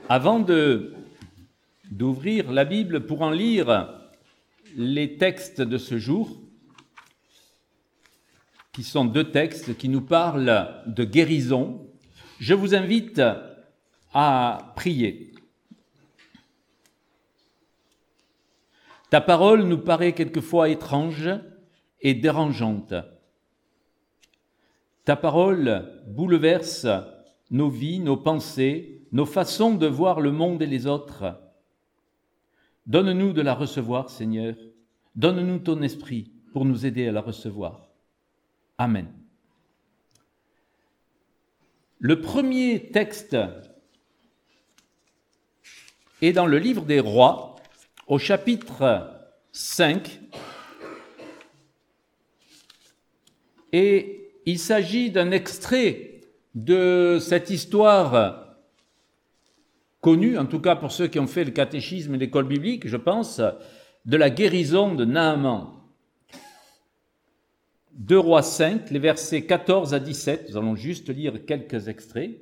Avant d'ouvrir la Bible pour en lire les textes de ce jour, qui sont deux textes qui nous parlent de guérison, je vous invite à prier. Ta parole nous paraît quelquefois étrange et dérangeante. Ta parole bouleverse nos vies, nos pensées, nos façons de voir le monde et les autres. Donne-nous de la recevoir, Seigneur. Donne-nous ton esprit pour nous aider à la recevoir. Amen. Le premier texte est dans le livre des Rois, au chapitre 5, et il s'agit d'un extrait de cette histoire connue, en tout cas pour ceux qui ont fait le catéchisme et l'école biblique, je pense, de la guérison de Naaman. 2 Rois 5, les versets 14 à 17, nous allons juste lire quelques extraits.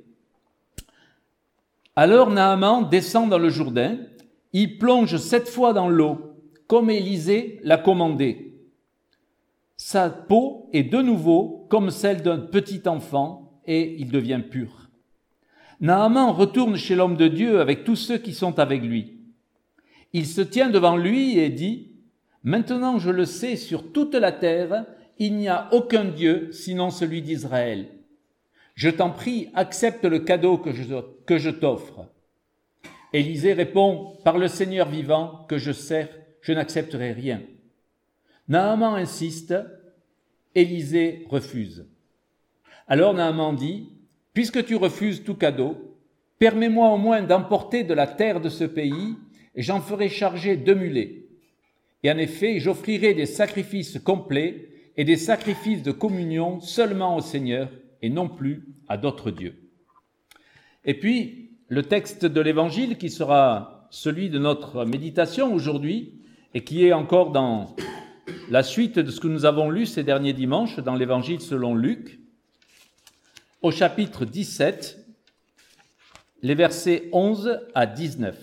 Alors Naaman descend dans le Jourdain, il plonge 7 fois dans l'eau, comme Élisée l'a commandé. Sa peau est de nouveau comme celle d'un petit enfant et il devient pur. Naaman retourne chez l'homme de Dieu avec tous ceux qui sont avec lui. Il se tient devant lui et dit « Maintenant je le sais, sur toute la terre, il n'y a aucun Dieu sinon celui d'Israël. Je t'en prie, accepte le cadeau que je t'offre. » Élisée répond « Par le Seigneur vivant que je sers, je n'accepterai rien. » Naaman insiste, Élisée refuse. Alors Naaman dit « Puisque tu refuses tout cadeau, permets-moi au moins d'emporter de la terre de ce pays, et j'en ferai charger 2 mulets. Et en effet, j'offrirai des sacrifices complets et des sacrifices de communion seulement au Seigneur, et non plus à d'autres dieux. » Et puis, le texte de l'Évangile qui sera celui de notre méditation aujourd'hui, et qui est encore dans la suite de ce que nous avons lu ces derniers dimanches dans l'Évangile selon Luc, au chapitre 17, les versets 11 à 19.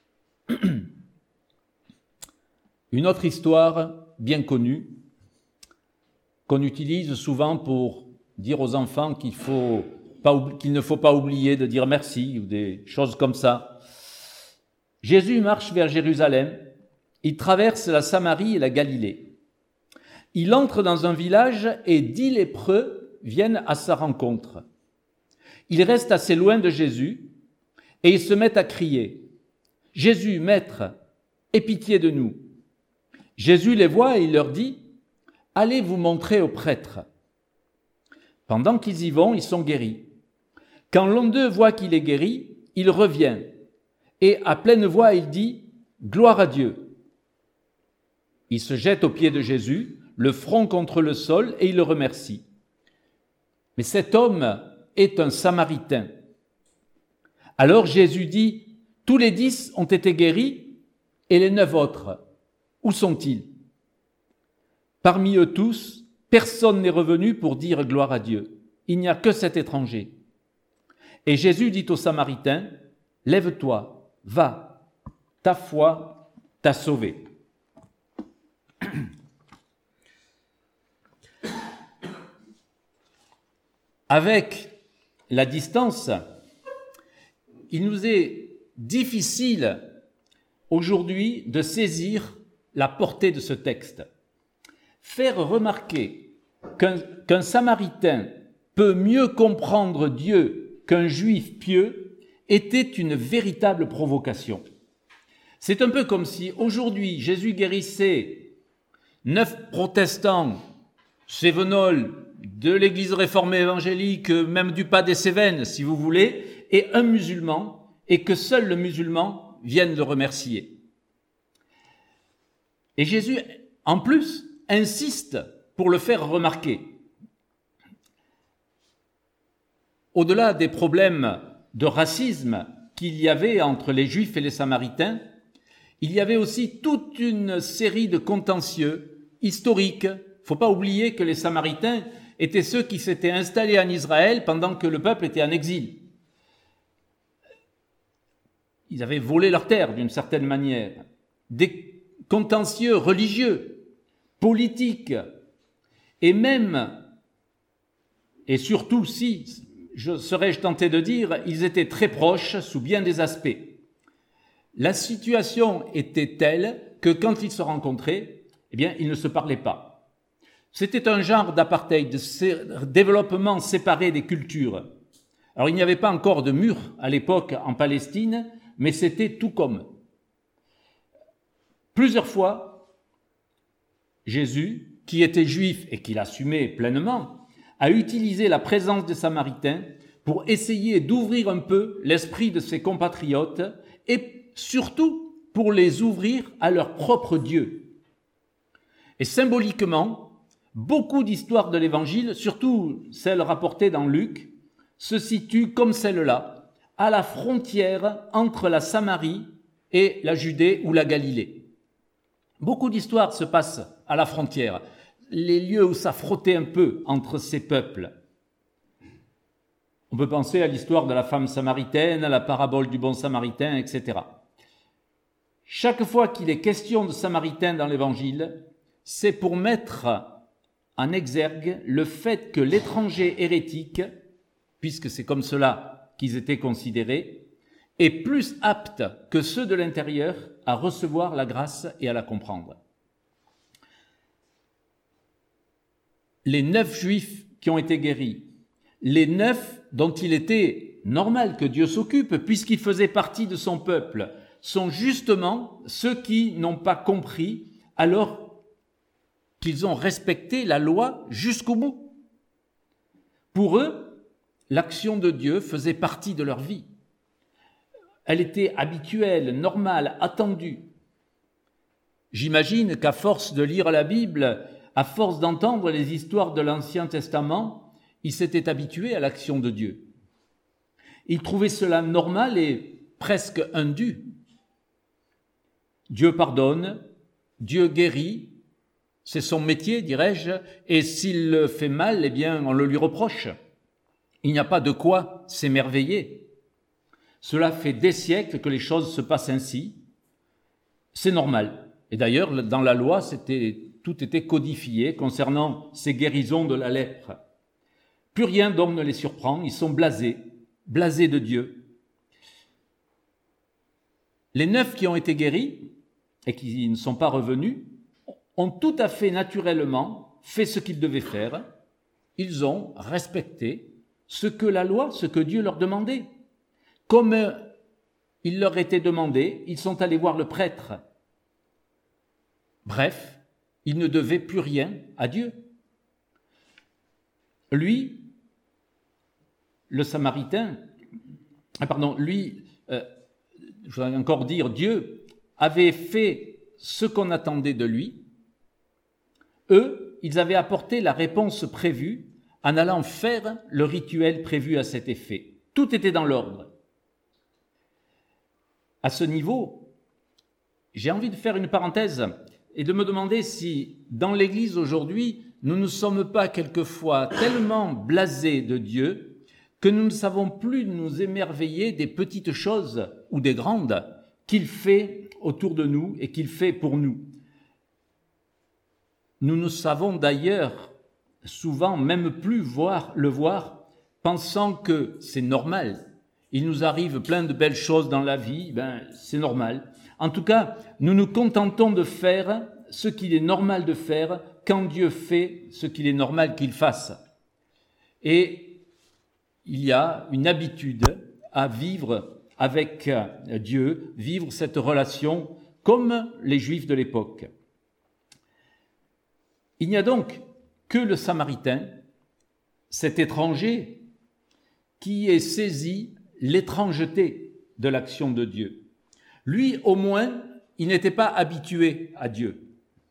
Une autre histoire bien connue, qu'on utilise souvent pour dire aux enfants qu'il ne faut pas oublier de dire merci ou des choses comme ça. Jésus marche vers Jérusalem, il traverse la Samarie et la Galilée. Il entre dans un village et 10 lépreux viennent à sa rencontre. Ils restent assez loin de Jésus et ils se mettent à crier « Jésus, Maître, aie pitié de nous !» Jésus les voit et il leur dit « Allez vous montrer aux prêtres. » Pendant qu'ils y vont, ils sont guéris. Quand l'un d'eux voit qu'il est guéri, il revient et à pleine voix il dit « Gloire à Dieu !» Il se jette aux pieds de Jésus, le front contre le sol et il le remercie. Mais cet homme est un Samaritain. Alors Jésus dit « Tous les 10 ont été guéris et les 9 autres, où sont-ils ? Parmi eux tous, personne n'est revenu pour dire gloire à Dieu. Il n'y a que cet étranger. » Et Jésus dit au Samaritain « Lève-toi, va, ta foi t'a sauvé. » Avec la distance, il nous est difficile aujourd'hui de saisir la portée de ce texte. Faire remarquer qu'un Samaritain peut mieux comprendre Dieu qu'un Juif pieux était une véritable provocation. C'est un peu comme si aujourd'hui Jésus guérissait 9 protestants, cévenols, de l'église réformée évangélique, même du pas des Cévennes, si vous voulez, et un musulman, et que seul le musulman vienne le remercier. Et Jésus, en plus, insiste pour le faire remarquer. Au-delà des problèmes de racisme qu'il y avait entre les Juifs et les Samaritains, il y avait aussi toute une série de contentieux historiques. Il ne faut pas oublier que les Samaritains étaient ceux qui s'étaient installés en Israël pendant que le peuple était en exil. ils avaient volé leur terre d'une certaine manière, des contentieux religieux, politiques, et même, et surtout si, serais-je tenté de dire, ils étaient très proches sous bien des aspects. La situation était telle que quand ils se rencontraient, eh bien, ils ne se parlaient pas. C'était un genre d'apartheid, de développement séparé des cultures. Alors, il n'y avait pas encore de mur à l'époque en Palestine, mais c'était tout comme. Plusieurs fois, Jésus, qui était juif et qui l'assumait pleinement, a utilisé la présence des Samaritains pour essayer d'ouvrir un peu l'esprit de ses compatriotes et surtout pour les ouvrir à leur propre Dieu. Et symboliquement, beaucoup d'histoires de l'Évangile, surtout celles rapportées dans Luc, se situent comme celle-là, à la frontière entre la Samarie et la Judée ou la Galilée. Beaucoup d'histoires se passent à la frontière, les lieux où ça frottait un peu entre ces peuples. On peut penser à l'histoire de la femme samaritaine, à la parabole du bon samaritain, etc. Chaque fois qu'il est question de Samaritains dans l'Évangile, c'est pour mettre en exergue le fait que l'étranger hérétique, puisque c'est comme cela qu'ils étaient considérés, est plus apte que ceux de l'intérieur à recevoir la grâce et à la comprendre. Les 9 Juifs qui ont été guéris, les 9 dont il était normal que Dieu s'occupe, puisqu'ils faisaient partie de son peuple, sont justement ceux qui n'ont pas compris alors qu'ils ont respecté la loi jusqu'au bout. Pour eux, l'action de Dieu faisait partie de leur vie. Elle était habituelle, normale, attendue. J'imagine qu'à force de lire la Bible, à force d'entendre les histoires de l'Ancien Testament, ils s'étaient habitués à l'action de Dieu. Ils trouvaient cela normal et presque indu. Dieu pardonne, Dieu guérit, c'est son métier, dirais-je, et s'il le fait mal, eh bien, on le lui reproche. Il n'y a pas de quoi s'émerveiller. Cela fait des siècles que les choses se passent ainsi. C'est normal. Et d'ailleurs, dans la loi, tout était codifié concernant ces guérisons de la lèpre. Plus rien donc ne les surprend, ils sont blasés de Dieu. Les 9 qui ont été guéris et qui ne sont pas revenus ont tout à fait naturellement fait ce qu'ils devaient faire. Ils ont respecté ce que la loi, ce que Dieu leur demandait. Comme il leur était demandé, ils sont allés voir le prêtre. Bref, ils ne devaient plus rien à Dieu. Lui, le Samaritain, je voudrais encore dire, Dieu avait fait ce qu'on attendait de lui. Eux, ils avaient apporté la réponse prévue en allant faire le rituel prévu à cet effet. Tout était dans l'ordre. À ce niveau, j'ai envie de faire une parenthèse et de me demander si, dans l'Église aujourd'hui, nous ne sommes pas quelquefois tellement blasés de Dieu que nous ne savons plus nous émerveiller des petites choses ou des grandes qu'il fait autour de nous et qu'il fait pour nous. Nous ne savons d'ailleurs souvent même plus le voir, pensant que c'est normal. Il nous arrive plein de belles choses dans la vie, c'est normal. En tout cas, nous nous contentons de faire ce qu'il est normal de faire quand Dieu fait ce qu'il est normal qu'il fasse. Et il y a une habitude à vivre avec Dieu, vivre cette relation comme les Juifs de l'époque. Il n'y a donc que le Samaritain, cet étranger, qui ait saisi l'étrangeté de l'action de Dieu. Lui, au moins, il n'était pas habitué à Dieu.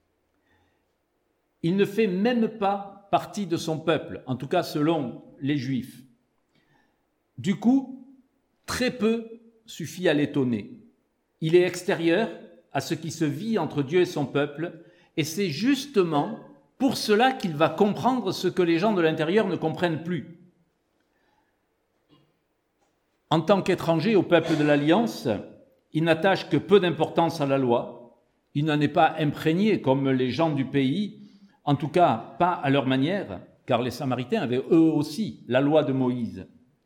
Il ne fait même pas partie de son peuple, en tout cas selon les Juifs. Du coup, très peu suffit à l'étonner. Il est extérieur à ce qui se vit entre Dieu et son peuple, et c'est justement pour cela qu'il va comprendre ce que les gens de l'intérieur ne comprennent plus. En tant qu'étranger au peuple de l'Alliance, il n'attache que peu d'importance à la loi, il n'en est pas imprégné comme les gens du pays, en tout cas pas à leur manière, car les Samaritains avaient eux aussi la loi de Moïse.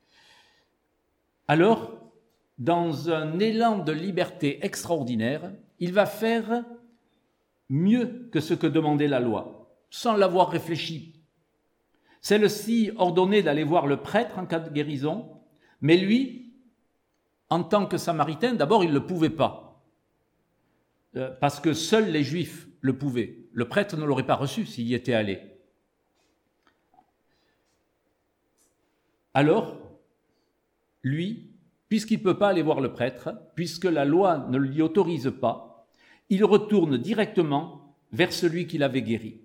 Alors, dans un élan de liberté extraordinaire, il va faire mieux que ce que demandait la loi, sans l'avoir réfléchi. Celle-ci ordonnait d'aller voir le prêtre en cas de guérison, mais lui, en tant que Samaritain, d'abord il ne le pouvait pas, parce que seuls les Juifs le pouvaient. Le prêtre ne l'aurait pas reçu s'il y était allé. Alors, lui, puisqu'il ne peut pas aller voir le prêtre, puisque la loi ne l'y autorise pas, il retourne directement vers celui qui l'avait guéri.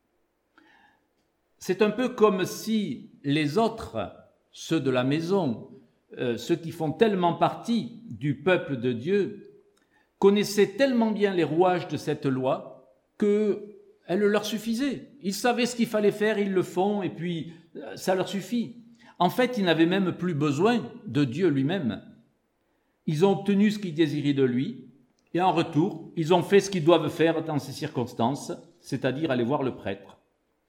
C'est un peu comme si les autres, ceux de la maison, ceux qui font tellement partie du peuple de Dieu, connaissaient tellement bien les rouages de cette loi qu'elle leur suffisait. Ils savaient ce qu'il fallait faire, ils le font, et puis ça leur suffit. En fait, ils n'avaient même plus besoin de Dieu lui-même. Ils ont obtenu ce qu'ils désiraient de lui, et en retour, ils ont fait ce qu'ils doivent faire dans ces circonstances, c'est-à-dire aller voir le prêtre.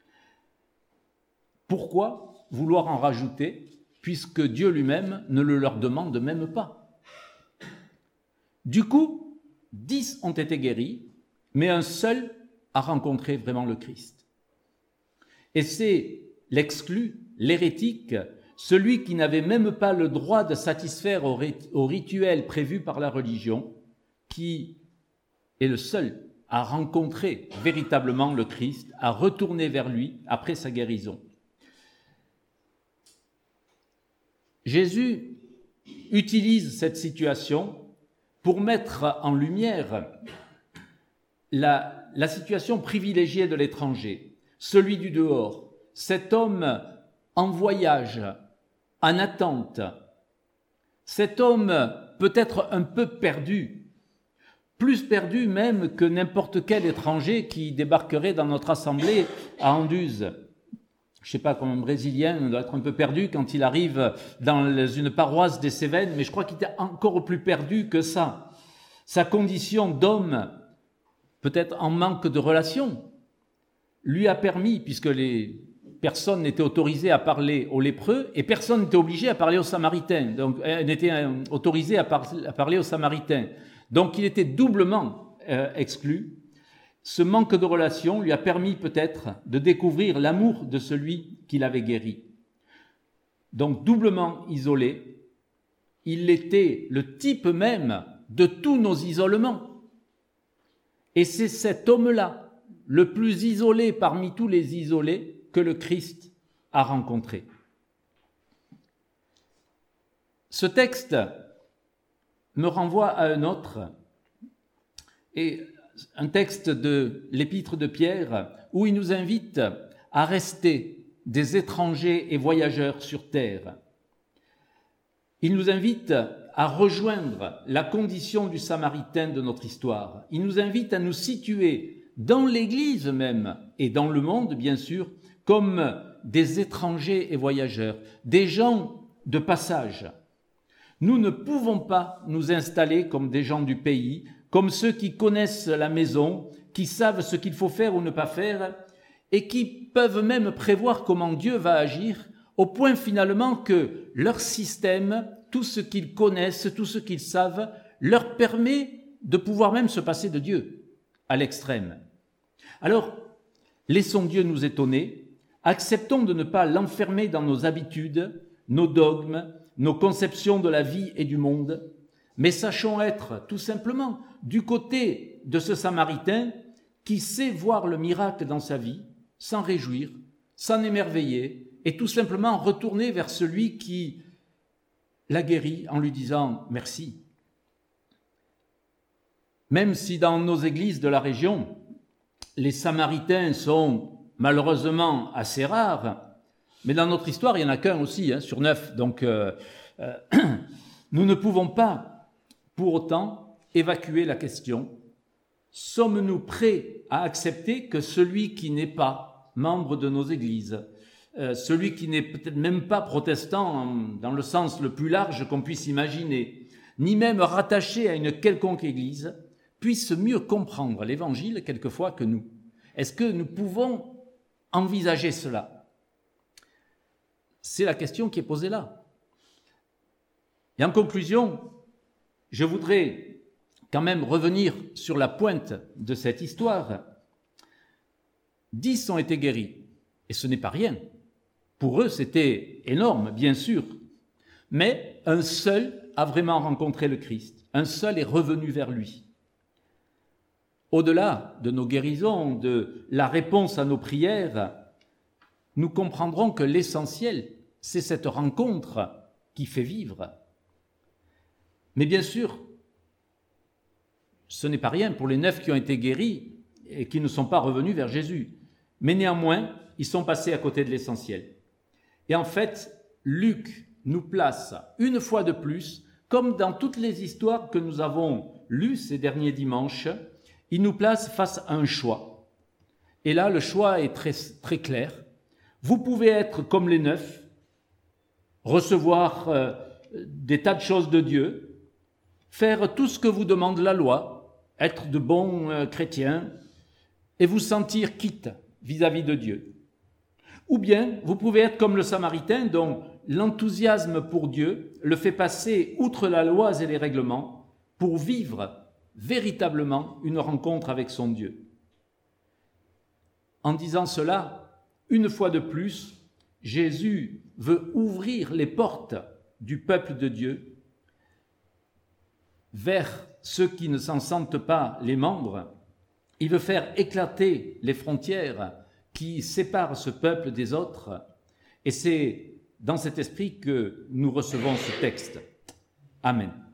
Pourquoi vouloir en rajouter, puisque Dieu lui-même ne le leur demande même pas? Du coup, 10 ont été guéris, mais un seul a rencontré vraiment le Christ. Et c'est l'exclu, l'hérétique, celui qui n'avait même pas le droit de satisfaire au rituel prévu par la religion, qui est le seul à rencontrer véritablement le Christ, à retourner vers lui après sa guérison. Jésus utilise cette situation pour mettre en lumière la situation privilégiée de l'étranger, celui du dehors, cet homme en voyage, en attente, cet homme peut-être un peu perdu, plus perdu même que n'importe quel étranger qui débarquerait dans notre assemblée à Anduze. Je ne sais pas, comme un Brésilien doit être un peu perdu quand il arrive dans une paroisse des Cévennes, mais je crois qu'il était encore plus perdu que ça. Sa condition d'homme, peut-être en manque de relations, lui a permis, puisque les personne n'était autorisée à parler aux lépreux et personne n'était obligé à parler aux Samaritains, donc n'était autorisé à parler aux Samaritains. Donc il était doublement exclu. Ce manque de relation lui a permis peut-être de découvrir l'amour de celui qui l'avait guéri. Donc doublement isolé, il était le type même de tous nos isolements. Et c'est cet homme-là, le plus isolé parmi tous les isolés, que le Christ a rencontré. Ce texte me renvoie à un autre, et un texte de l'Épître de Pierre, où il nous invite à rester des étrangers et voyageurs sur terre. Il nous invite à rejoindre la condition du Samaritain de notre histoire. Il nous invite à nous situer dans l'Église même, et dans le monde bien sûr, comme des étrangers et voyageurs, des gens de passage. Nous ne pouvons pas nous installer comme des gens du pays, comme ceux qui connaissent la maison, qui savent ce qu'il faut faire ou ne pas faire, et qui peuvent même prévoir comment Dieu va agir, au point finalement que leur système, tout ce qu'ils connaissent, tout ce qu'ils savent, leur permet de pouvoir même se passer de Dieu, à l'extrême. Alors, laissons Dieu nous étonner, acceptons de ne pas l'enfermer dans nos habitudes, nos dogmes, nos conceptions de la vie et du monde, mais sachons être tout simplement du côté de ce Samaritain qui sait voir le miracle dans sa vie, s'en réjouir, s'en émerveiller et tout simplement retourner vers celui qui l'a guéri en lui disant « merci ». Même si dans nos églises de la région, les Samaritains sont malheureusement assez rares, mais dans notre histoire, il n'y en a qu'un aussi, sur 9. Donc, nous ne pouvons pas, pour autant, évacuer la question. Sommes-nous prêts à accepter que celui qui n'est pas membre de nos églises, celui qui n'est peut-être même pas protestant dans le sens le plus large qu'on puisse imaginer, ni même rattachés à une quelconque église, puissent mieux comprendre l'Évangile quelquefois que nous. Est-ce que nous pouvons envisager cela? C'est la question qui est posée là. Et en conclusion, je voudrais quand même revenir sur la pointe de cette histoire. 10 ont été guéris, et ce n'est pas rien. Pour eux, c'était énorme, bien sûr. Mais un seul a vraiment rencontré le Christ. Un seul est revenu vers lui. Au-delà de nos guérisons, de la réponse à nos prières, nous comprendrons que l'essentiel, c'est cette rencontre qui fait vivre. Mais bien sûr, ce n'est pas rien pour les 9 qui ont été guéris et qui ne sont pas revenus vers Jésus. Mais néanmoins, ils sont passés à côté de l'essentiel. Et en fait, Luc nous place une fois de plus, comme dans toutes les histoires que nous avons lues ces derniers dimanches, il nous place face à un choix. Et là, le choix est très, très clair. Vous pouvez être comme les 9, recevoir des tas de choses de Dieu, faire tout ce que vous demande la loi, être de bons chrétiens, et vous sentir quitte vis-à-vis de Dieu. Ou bien, vous pouvez être comme le Samaritain dont l'enthousiasme pour Dieu le fait passer outre la loi et les règlements pour vivre véritablement une rencontre avec son Dieu. En disant cela, une fois de plus, Jésus veut ouvrir les portes du peuple de Dieu vers ceux qui ne s'en sentent pas les membres. Il veut faire éclater les frontières qui séparent ce peuple des autres. Et c'est dans cet esprit que nous recevons ce texte. Amen.